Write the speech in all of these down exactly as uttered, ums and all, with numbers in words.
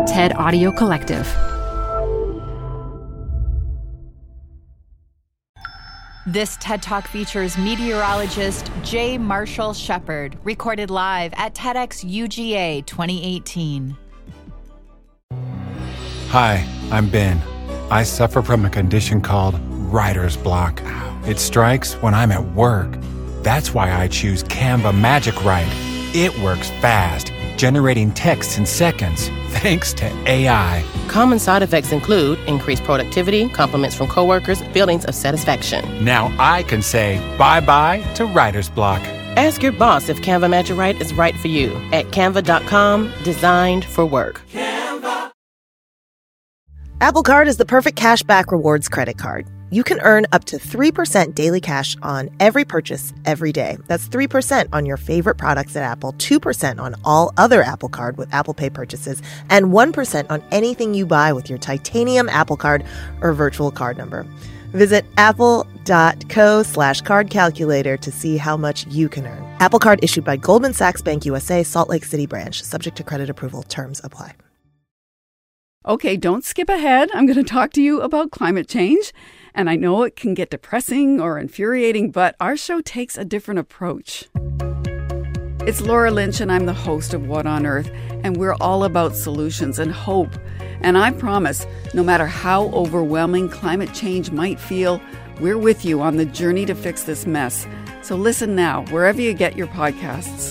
TED Audio Collective. This TED Talk features meteorologist J. Marshall Shepard, recorded live at TEDx U G A twenty eighteen. Hi, I'm Ben. I suffer from a condition called writer's block. It strikes when I'm at work. That's why I choose Canva Magic Write. It works fast, generating text in seconds, thanks to A I. Common side effects include increased productivity, compliments from coworkers, feelings of satisfaction. Now I can say bye-bye to writer's block. Ask your boss if Canva Magic Write is right for you at canva dot com, designed for work. Canva. Apple Card is the perfect cashback rewards credit card. You can earn up to three percent daily cash on every purchase every day. That's three percent on your favorite products at Apple, two percent on all other Apple Card with Apple Pay purchases, and one percent on anything you buy with your titanium Apple Card or virtual card number. Visit apple.co slash card calculator to see how much you can earn. Apple Card issued by Goldman Sachs Bank U S A, Salt Lake City branch. Subject to credit approval. Terms apply. Okay, don't skip ahead. I'm going to talk to you about climate change. And I know it can get depressing or infuriating, but our show takes a different approach. It's Laura Lynch, and I'm the host of What on Earth, and we're all about solutions and hope. And I promise, no matter how overwhelming climate change might feel, we're with you on the journey to fix this mess. So listen now, wherever you get your podcasts.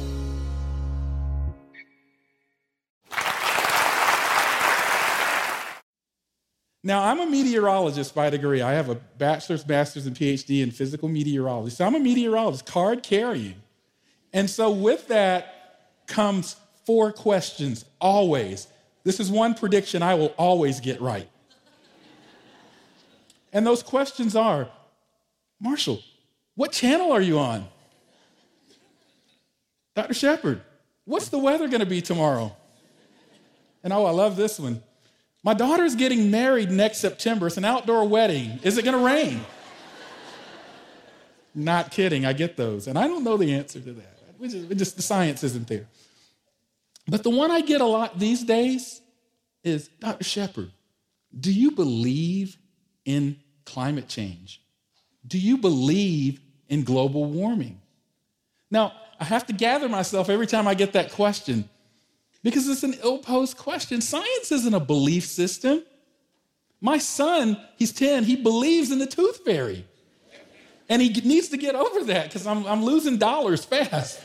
Now, I'm a meteorologist by degree. I have a bachelor's, master's, and P H D in physical meteorology. So I'm a meteorologist, card carrying. And so with that comes four questions, always. This is one prediction I will always get right. And those questions are, Marshall, what channel are you on? Doctor Shepard, what's the weather going to be tomorrow? And oh, I love this one. My daughter's getting married next September. It's an outdoor wedding. Is it going to rain? Not kidding. I get those. And I don't know the answer to that. We just, we just, the science isn't there. But the one I get a lot these days is, Doctor Shepard, do you believe in climate change? Do you believe in global warming? Now, I have to gather myself every time I get that question, because it's an ill-posed question. Science isn't a belief system. My son, he's ten, he believes in the tooth fairy. And he needs to get over that because I'm, I'm losing dollars fast.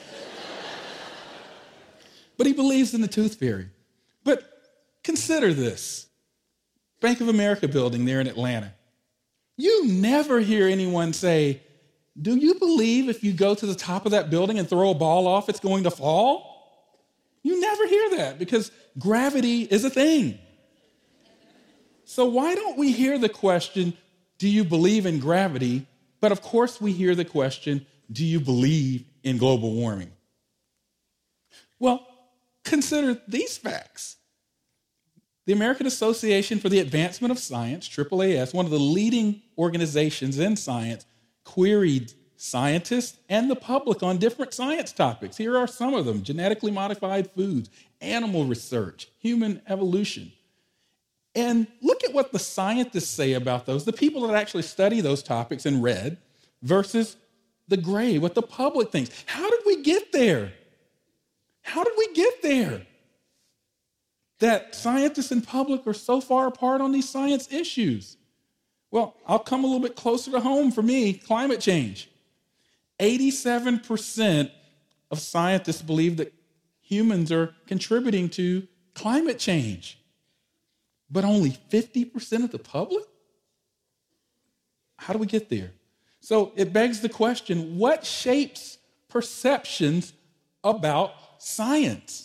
But he believes in the tooth fairy. But consider this. Bank of America building there in Atlanta. You never hear anyone say, do you believe if you go to the top of that building and throw a ball off, it's going to fall? You never hear that because gravity is a thing. So why don't we hear the question, do you believe in gravity? But of course we hear the question, do you believe in global warming? Well, consider these facts. The American Association for the Advancement of Science, triple A S, one of the leading organizations in science, queried scientists and the public on different science topics. Here are some of them: genetically modified foods, animal research, human evolution. And look at what the scientists say about those, the people that actually study those topics in red versus the gray, what the public thinks. How did we get there? How did we get there? That scientists and public are so far apart on these science issues. Well, I'll come a little bit closer to home for me, climate change. eighty-seven percent of scientists believe that humans are contributing to climate change, but only fifty percent of the public? How do we get there? So it begs the question, what shapes perceptions about science?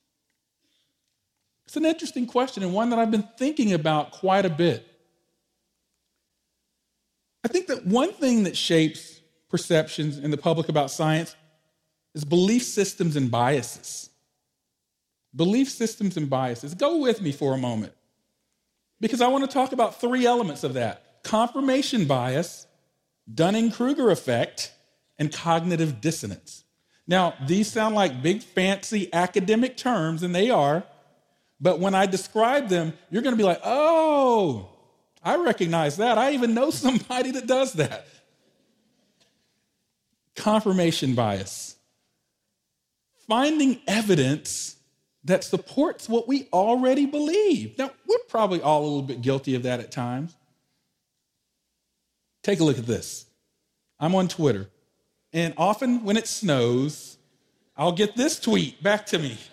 It's an interesting question and one that I've been thinking about quite a bit. I think that one thing that shapes perceptions in the public about science is belief systems and biases. Belief systems and biases. Go with me for a moment, because I want to talk about three elements of that: confirmation bias, Dunning-Kruger effect, and cognitive dissonance. Now, these sound like big, fancy academic terms, and they are, But when I describe them, you're going to be like, oh, I recognize that. I even know somebody that does that. Confirmation bias. Finding evidence that supports what we already believe. Now, we're probably all a little bit guilty of that at times. Take a look at this. I'm on Twitter, and often when it snows, I'll get this tweet back to me.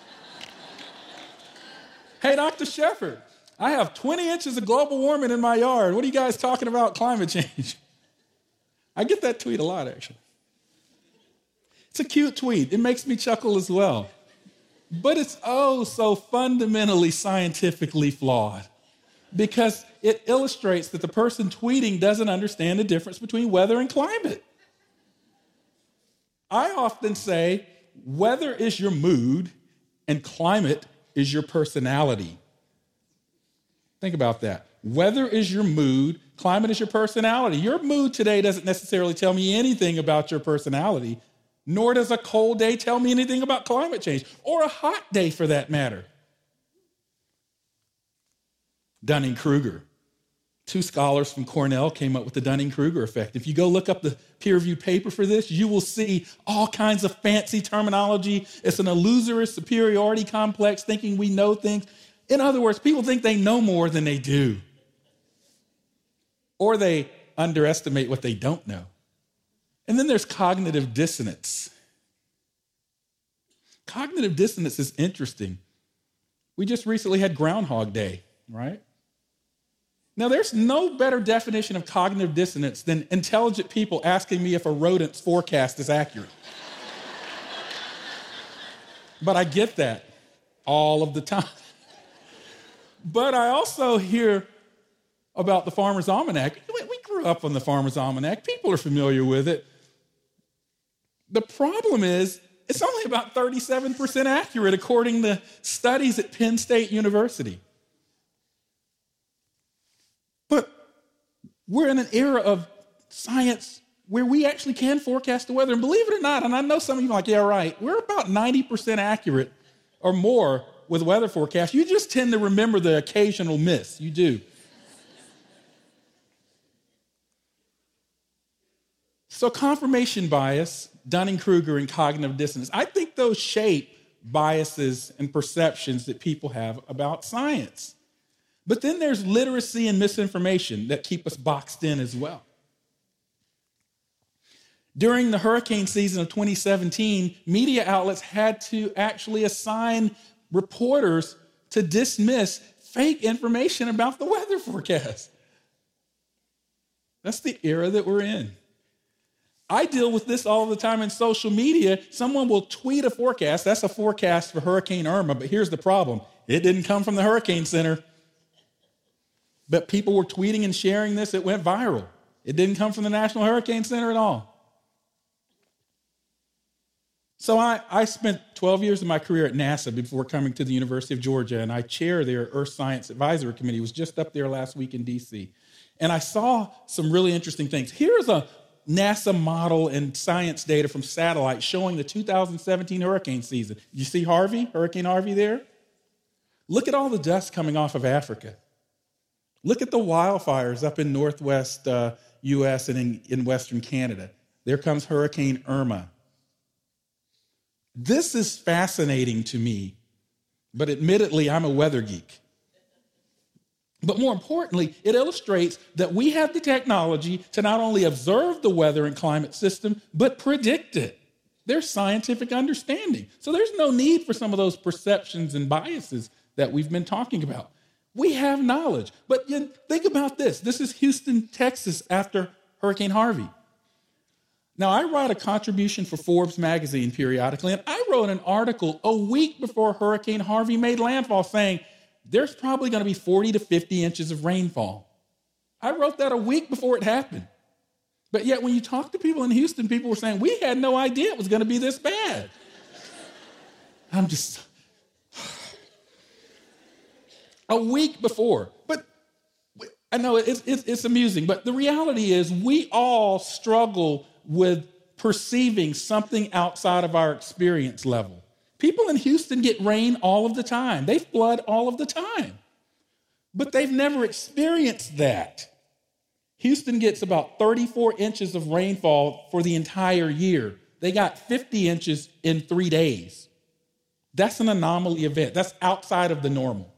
Hey, Doctor Shepherd, I have twenty inches of global warming in my yard. What are you guys talking about climate change? I get that tweet a lot, actually. It's a cute tweet. It makes me chuckle as well. But it's oh so fundamentally scientifically flawed because it illustrates that the person tweeting doesn't understand the difference between weather and climate. I often say weather is your mood and climate is your personality. Think about that. Weather is your mood, climate is your personality. Your mood today doesn't necessarily tell me anything about your personality, nor does a cold day tell me anything about climate change, or a hot day for that matter. Dunning-Kruger. Two scholars from Cornell came up with the Dunning-Kruger effect. If you go look up the peer-reviewed paper for this, you will see all kinds of fancy terminology. It's an illusory superiority complex, thinking we know things. In other words, people think they know more than they do. Or they underestimate what they don't know. And then there's cognitive dissonance. Cognitive dissonance is interesting. We just recently had Groundhog Day, right? Now, there's no better definition of cognitive dissonance than intelligent people asking me if a rodent's forecast is accurate. But I get that all of the time. But I also hear about the Farmer's Almanac. We grew up on the Farmer's Almanac. People are familiar with it. The problem is it's only about thirty-seven percent accurate according to studies at Penn State University. But we're in an era of science where we actually can forecast the weather. And believe it or not, and I know some of you are like, yeah, right, we're about ninety percent accurate or more with weather forecasts. You just tend to remember the occasional miss. You do. So confirmation bias, Dunning-Kruger, and cognitive dissonance, I think those shape biases and perceptions that people have about science. But then there's literacy and misinformation that keep us boxed in as well. During the hurricane season of twenty seventeen, media outlets had to actually assign reporters to dismiss fake information about the weather forecast. That's the era that we're in. I deal with this all the time in social media. Someone will tweet a forecast. That's a forecast for Hurricane Irma, but here's the problem. It didn't come from the Hurricane Center. But people were tweeting and sharing this. It went viral. It didn't come from the National Hurricane Center at all. So I, I spent twelve years of my career at NASA before coming to the University of Georgia, and I chair their Earth Science Advisory Committee. It was just up there last week in D C. And I saw some really interesting things. Here's a NASA model and science data from satellite showing the two thousand seventeen hurricane season. You see Harvey, Hurricane Harvey there? Look at all the dust coming off of Africa. Look at the wildfires up in northwest uh, U S and in, in western Canada. There comes Hurricane Irma. This is fascinating to me, but admittedly, I'm a weather geek. But more importantly, it illustrates that we have the technology to not only observe the weather and climate system, but predict it. There's scientific understanding. So there's no need for some of those perceptions and biases that we've been talking about. We have knowledge. But you know, think about this. This is Houston, Texas after Hurricane Harvey. Now, I write a contribution for Forbes magazine periodically, and I wrote an article a week before Hurricane Harvey made landfall saying there's probably going to be forty to fifty inches of rainfall. I wrote that a week before it happened. But yet when you talk to people in Houston, people were saying, we had no idea it was going to be this bad. I'm just... A week before. But I know it's, it's, it's amusing, but the reality is we all struggle with perceiving something outside of our experience level. People in Houston get rain all of the time. They flood all of the time. But they've never experienced that. Houston gets about thirty-four inches of rainfall for the entire year. They got fifty inches in three days. That's an anomaly event. That's outside of the normal.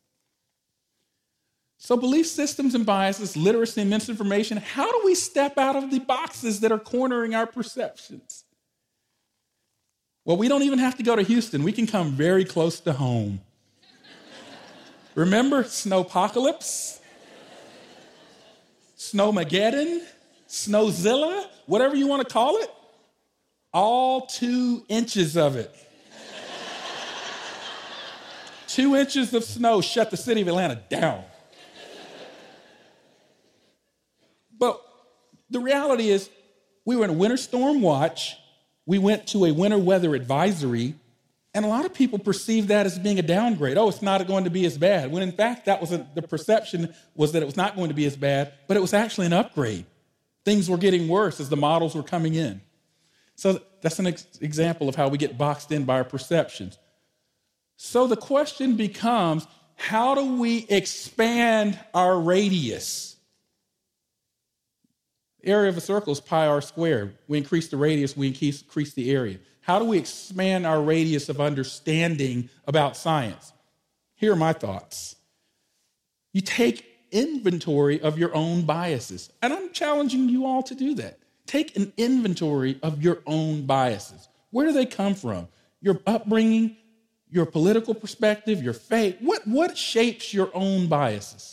So belief systems and biases, literacy and misinformation, how do we step out of the boxes that are cornering our perceptions? Well, we don't even have to go to Houston. We can come very close to home. Remember Snowpocalypse? Snowmageddon? Snowzilla? Whatever you want to call it? All two inches of it. Two inches of snow shut the city of Atlanta down. But the reality is, we were in a winter storm watch. We went to a winter weather advisory, and a lot of people perceived that as being a downgrade. Oh, it's not going to be as bad. When in fact, that was a, the perception was that it was not going to be as bad, but it was actually an upgrade. Things were getting worse as the models were coming in. So that's an ex- example of how we get boxed in by our perceptions. So the question becomes, how do we expand our radius? The area of a circle is pi r squared. We increase the radius, we increase, increase the area. How do we expand our radius of understanding about science? Here are my thoughts. You take inventory of your own biases, and I'm challenging you all to do that. Take an inventory of your own biases. Where do they come from? Your upbringing, your political perspective, your faith. What, what shapes your own biases?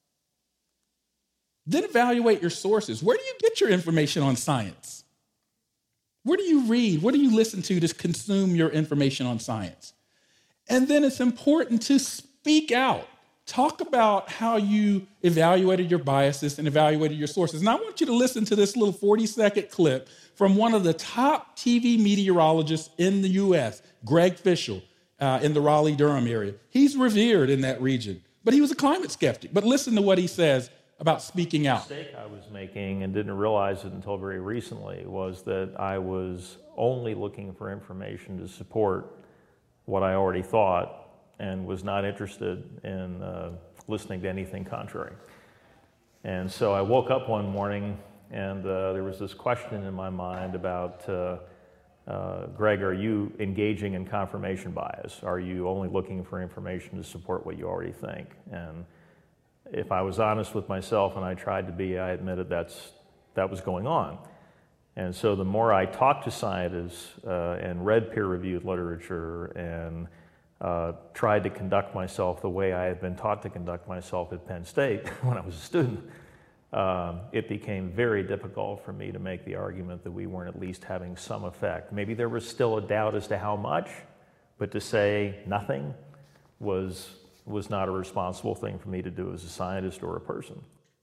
Then evaluate your sources. Where do you get your information on science? Where do you read? What do you listen to to consume your information on science? And then it's important to speak out. Talk about how you evaluated your biases and evaluated your sources. And I want you to listen to this little forty-second clip from one of the top T V meteorologists in the U S, Greg Fischel, uh, in the Raleigh-Durham area. He's revered in that region, but he was a climate skeptic. But listen to what he says about speaking out. The mistake I was making, and didn't realize it until very recently, was that I was only looking for information to support what I already thought and was not interested in uh, listening to anything contrary. And so I woke up one morning and uh, there was this question in my mind about, uh, uh, Greg, are you engaging in confirmation bias? Are you only looking for information to support what you already think? And if I was honest with myself, and I tried to be, I admitted that's, that was going on. And so the more I talked to scientists uh, and read peer-reviewed literature and uh, tried to conduct myself the way I had been taught to conduct myself at Penn State when I was a student, um, it became very difficult for me to make the argument that we weren't at least having some effect. Maybe there was still a doubt as to how much, but to say nothing was was not a responsible thing for me to do as a scientist or a person.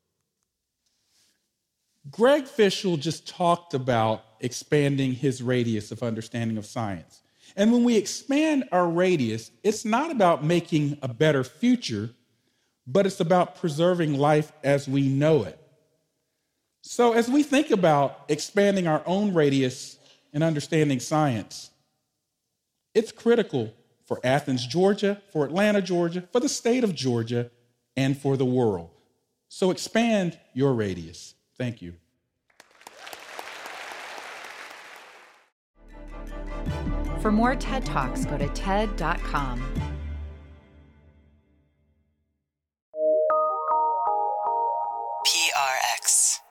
Greg Fischel just talked about expanding his radius of understanding of science. And when we expand our radius, it's not about making a better future, but it's about preserving life as we know it. So as we think about expanding our own radius and understanding science, it's critical for Athens, Georgia, for Atlanta, Georgia, for the state of Georgia, and for the world. So expand your radius. Thank you. For more TED Talks, go to ted dot com. P R X.